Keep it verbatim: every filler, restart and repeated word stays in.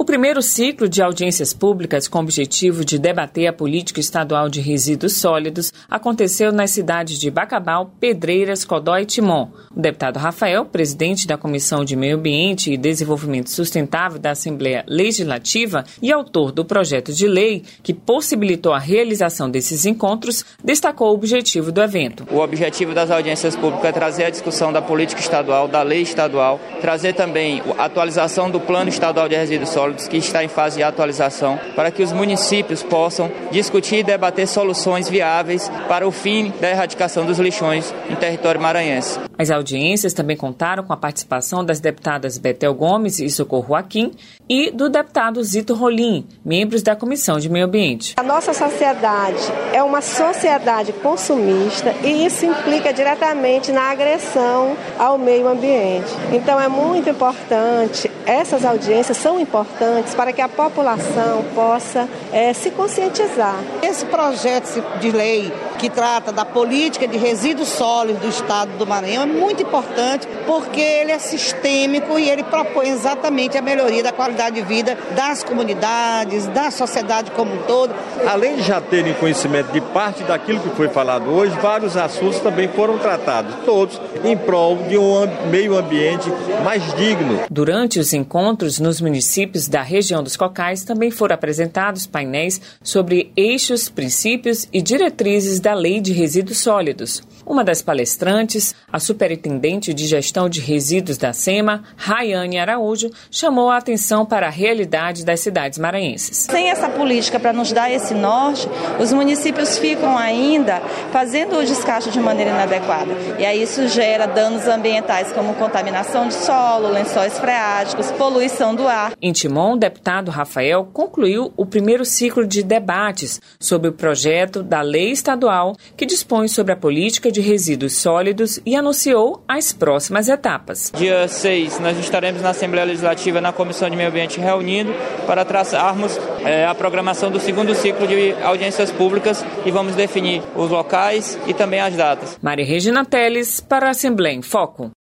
primeiro ciclo de audiências públicas com o objetivo de debater a política estadual de resíduos sólidos aconteceu nas cidades de Bacabal, Pedreiras, Codó e Timon. O deputado Rafael, presidente da Comissão de Meio Ambiente e Desenvolvimento Sustentável da Assembleia Legislativa e autor do projeto de lei que possibilitou a realização desses encontros, destacou o objetivo do evento. O objetivo das audiências públicas é trazer a discussão da política estadual, da lei estadual, trazer também a atualização do Plano Estadual de Resíduos Sólidos, que está em fase de atualização, para que os municípios possam discutir e debater soluções viáveis para o fim da erradicação dos lixões em território maranhense. As audiências também contaram com a participação das deputadas Betel Gomes e Socorro Aquim e do deputado Zito Rolim, membros da Comissão de Meio Ambiente. A nossa sociedade é uma sociedade consumista e isso implica diretamente na agressão ao meio ambiente. Então é muito importante, essas audiências são importantes para que a população possa é, se conscientizar. Esse projeto de lei que trata da política de resíduos sólidos do estado do Maranhão é muito importante porque ele é sistêmico e ele propõe exatamente a melhoria da qualidade de vida das comunidades, da sociedade como um todo. Além de já terem conhecimento de parte daquilo que foi falado hoje, vários assuntos também foram tratados, todos em prol de um meio ambiente mais digno. Durante os encontros nos municípios da região dos Cocais também foram apresentados painéis sobre eixos, princípios e diretrizes da Lei de Resíduos Sólidos. Uma das palestrantes, a superintendente de gestão de resíduos da SEMA, Rayane Araújo, chamou a atenção para a realidade das cidades maranhenses. Sem essa política para nos dar esse norte, os municípios ficam ainda fazendo o descarte de maneira inadequada. E aí isso gera danos ambientais como contaminação de solo, lençóis freáticos, poluição do ar. Em Timon, o deputado Rafael concluiu o primeiro ciclo de debates sobre o projeto da lei estadual que dispõe sobre a política de resíduos sólidos e anunciou as próximas etapas. Dia seis, nós estaremos na Assembleia Legislativa, na Comissão de Meio Ambiente, reunindo para traçarmos é, a programação do segundo ciclo de audiências públicas e vamos definir os locais e também as datas. Maria Regina Teles, para a Assembleia em Foco.